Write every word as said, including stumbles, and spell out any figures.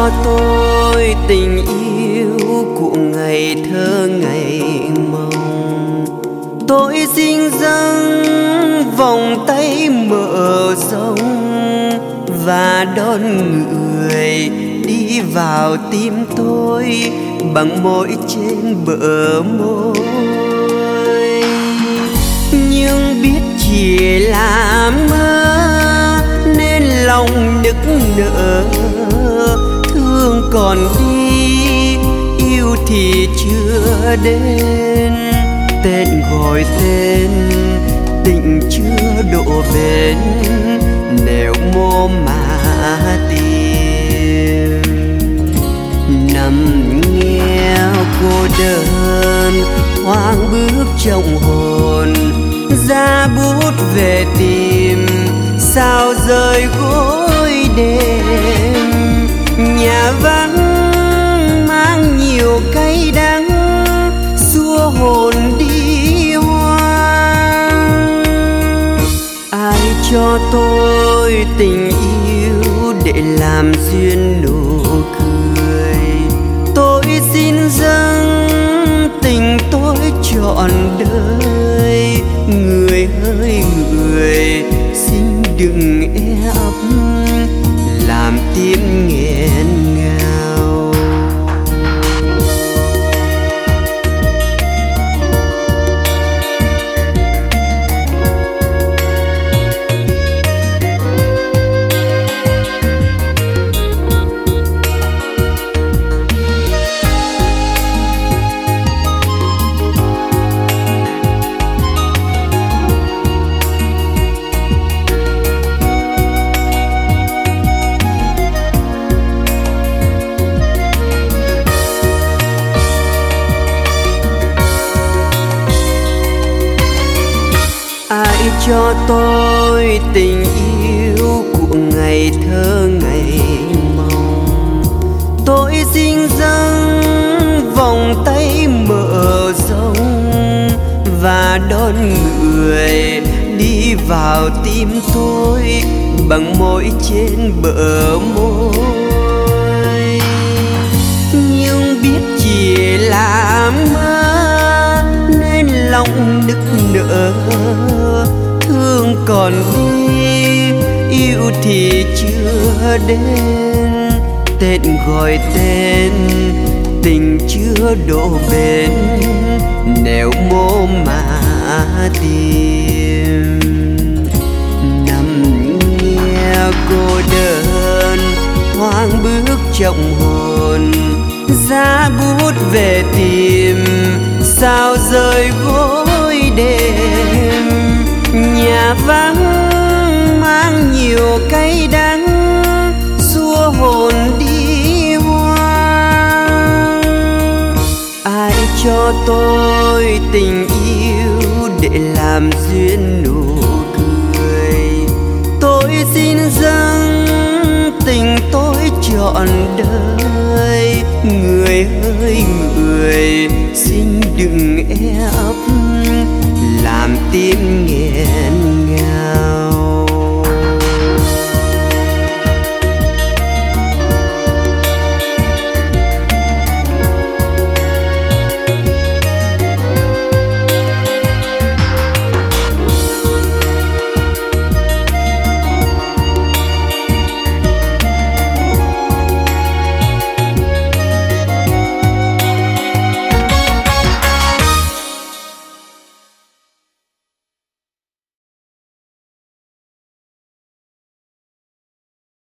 cho tôi tình yêu của ngày thơ ngày mong. Tôi xin dâng vòng tay mở rộng và đón người đi vào tim tôi bằng môi trên bờ môi. Nhưng biết chỉ là mơ nên lòng nức nở, thương còn đi yêu thì chưa đến. Tên gọi tên tình chưa độ bền, nếu mô mà tìm. Nằm nghèo cô đơn hoang bước trong hồn, ra bút về tìm sao rời gối đêm. Nhà vắng mang nhiều cay đắng, xua hồn đi hoang. Ai cho tôi tình yêu để làm duyên nụ cười? Tôi xin dâng tình tôi trọn đời. Người ơi người, xin đừng ép làm tim nghẹn ngào. Ai cho tôi tình yêu của ngày thơ ngày mong? Tôi xin dâng vòng tay mở rộng và đón người đi vào tim tôi bằng môi trên bờ môi. Nhưng biết chỉ là mơ nên lòng nức nở, thương còn đi yêu thì chưa đến. Tên gọi tên tình chưa độ bền, nếu mô mà tìm. Nằm nghe cô đơn hoang bước trong hồn, ra bút về tìm sao rời gối đêm. Nhà vắng mang nhiều cay đắng, xua hồn đi hoang. Ai cho tôi tình yêu để làm duyên nụ cười? Tôi xin dâng tình tôi trọn đời. Người ơi người, xin đừng ép làm tim nghẹn